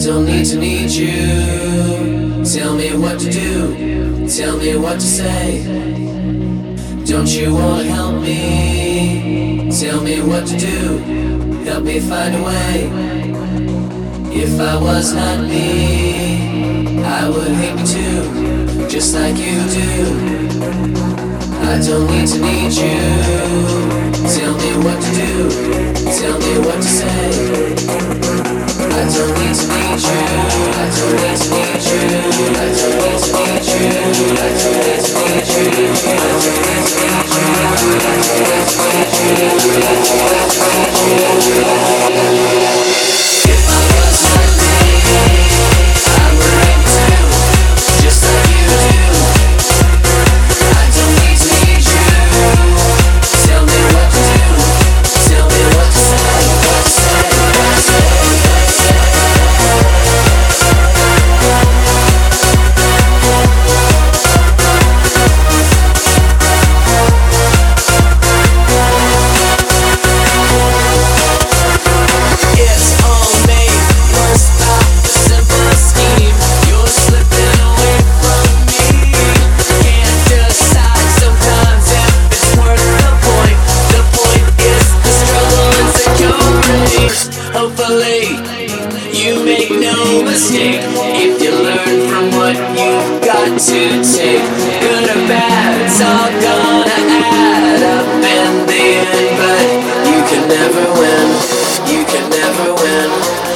don't need to need you. Tell me what to do, tell me what to say. Don't you wanna help me? Tell me what to do, help me find a way. If I was not me, I would hate me too, just like you do. I don't need to need you. Tell me what to do, tell me what to say. I don't need to need you. I don't need to need you. I don't need to need you. I don't need to need you. I don't need to need you. I don't need to need you. If I was not me, I would hate too, just like you do. I don't need to need you. Tell me what to do. Tell me what to say. What to say. What to say. Hopefully, you make no mistake if you learn from what you've got to take. Good or bad, it's all gonna add up in the end. But you can never win, you can never win.